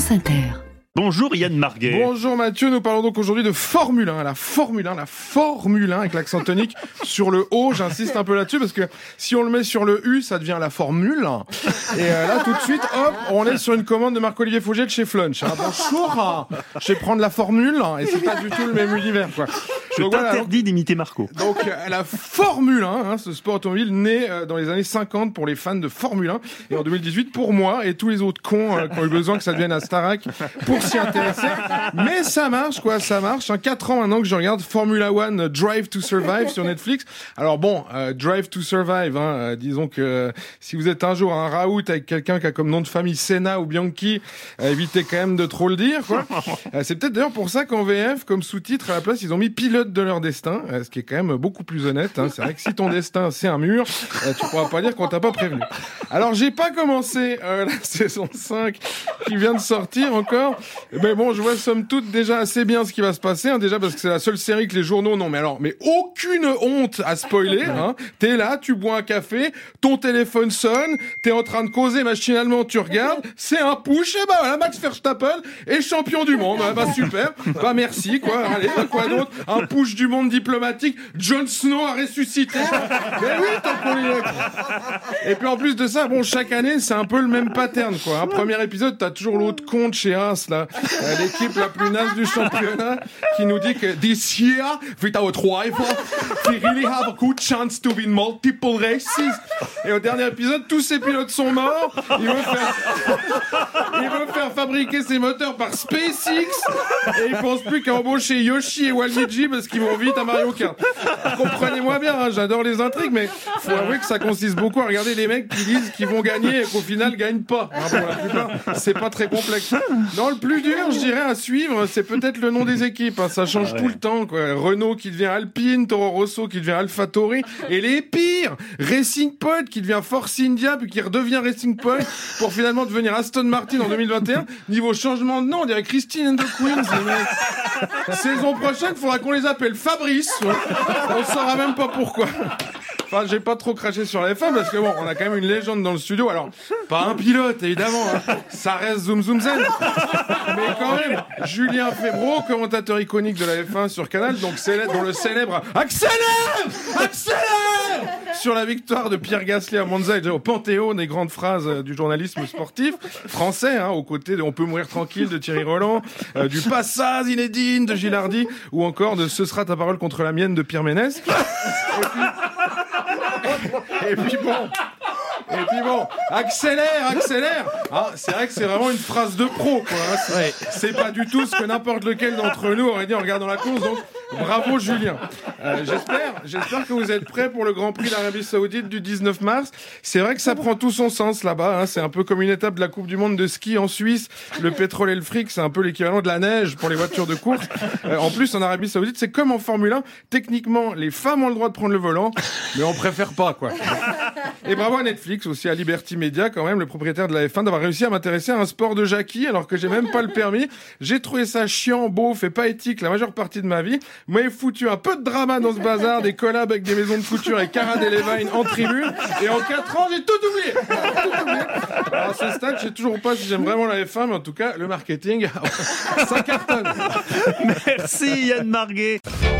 France Inter. Bonjour Yann Marguet. Bonjour Mathieu, nous parlons donc aujourd'hui de Formule 1, la Formule 1 avec l'accent tonique sur le O, j'insiste un peu là-dessus parce que si on le met sur le U, ça devient la Formule 1. Et là tout de suite, hop, on est sur une commande de Marc-Olivier Faugier de chez Flunch. Bonjour, je vais prendre la Formule 1 et c'est pas du tout le même univers quoi. Je t'interdis d'imiter Marco. Donc la Formule 1, ce sport automobile né dans les années 50 pour les fans de Formule 1 et en 2018 pour moi et tous les autres cons qui ont eu besoin que ça devienne un Starac pour s'y intéresser. Mais ça marche quoi, ça marche. 4 ans maintenant que je regarde Formula One Drive to Survive sur Netflix. Alors bon, Drive to Survive, disons que si vous êtes un jour à un raout avec quelqu'un qui a comme nom de famille Senna ou Bianchi, évitez quand même de trop le dire quoi. C'est peut-être d'ailleurs pour ça qu'en VF, comme sous-titre à la place, ils ont mis pilote de leur destin, ce qui est quand même beaucoup plus honnête. C'est vrai que si ton destin c'est un mur, tu pourras pas dire qu'on t'a pas prévenu. Alors j'ai pas commencé la saison 5 qui vient de sortir encore. Mais bon, je vois somme toute déjà assez bien ce qui va se passer, déjà parce que c'est la seule série que les journaux n'ont. Mais aucune honte à spoiler. T'es là, tu bois un café, ton téléphone sonne, t'es en train de causer machinalement, tu regardes, c'est un push, et voilà, Max Verstappen est champion du monde. Super, merci quoi. Allez, quoi d'autre? Un push du monde diplomatique, Jon Snow a ressuscité. Mais oui, tant qu'on y est. Et puis en plus de ça, bon, chaque année, c'est un peu le même pattern quoi. Premier épisode, t'as toujours l'autre con de chez Haas là. L'équipe la plus naze du championnat qui nous dit que this year, without rival, we really have a good chance to win multiple races. Et au dernier épisode, tous ces pilotes sont morts. Il veut faire fabriquer ses moteurs par SpaceX et il pense plus qu'à embaucher Yoshi et Waluigi parce qu'ils vont vite à Mario Kart. Comprenez-moi bien, j'adore les intrigues, mais faut avouer que ça consiste beaucoup à regarder les mecs qui disent qu'ils vont gagner et qu'au final gagnent pas. Pour la plupart, c'est pas très complexe. Dans le plus dur, je dirais à suivre, c'est peut-être le nom des équipes. Ça change tout le temps, quoi. Renault qui devient Alpine, Toro Rosso qui devient AlphaTauri, et les pires, Racing Point qui devient Force India puis qui redevient Racing Point pour finalement devenir Aston Martin en 2021. Niveau changement de nom, on dirait Christine and the Queens, les mecs. Saison prochaine, faudra qu'on les appelle Fabrice. On saura même pas pourquoi. Enfin, j'ai pas trop craché sur la F1 parce que bon, on a quand même une légende dans le studio. Alors, pas un pilote, évidemment. Ça reste Zoom Zoom Zen. Mais quand même, Julien Febvreau, commentateur iconique de la F1 sur Canal, donc dont le célèbre Accélère sur la victoire de Pierre Gasly à Monza et déjà au panthéon des grandes phrases du journalisme sportif français, aux côtés de On peut mourir tranquille de Thierry Roland, du Passage Zinedine de Gilardi, ou encore de Ce sera ta parole contre la mienne de Pierre Ménès. Et puis bon, accélère. C'est vrai que c'est vraiment une phrase de pro, quoi. C'est pas du tout ce que n'importe lequel d'entre nous aurait dit en regardant la course, donc bravo Julien. J'espère que vous êtes prêts pour le Grand Prix d'Arabie Saoudite du 19 mars. C'est vrai que ça prend tout son sens là-bas. C'est un peu comme une étape de la Coupe du Monde de ski en Suisse. Le pétrole et le fric, c'est un peu l'équivalent de la neige pour les voitures de course. En plus, en Arabie Saoudite, c'est comme en Formule 1. Techniquement, les femmes ont le droit de prendre le volant, mais on préfère pas, quoi. Et bravo à Netflix, aussi à Liberty Media, quand même, le propriétaire de la F1, d'avoir réussi à m'intéresser à un sport de Jackie, alors que j'ai même pas le permis. J'ai trouvé ça chiant, beauf et pas éthique la majeure partie de ma vie. Moi, j'ai foutu un peu de drama dans ce bazar, des collabs avec des maisons de couture et Cara Delevingne en tribune. Et en 4 ans, j'ai tout oublié. Alors, à ce stade, je sais toujours pas si j'aime vraiment la F1, mais en tout cas, le marketing, ça cartonne. Merci Yann Marguet.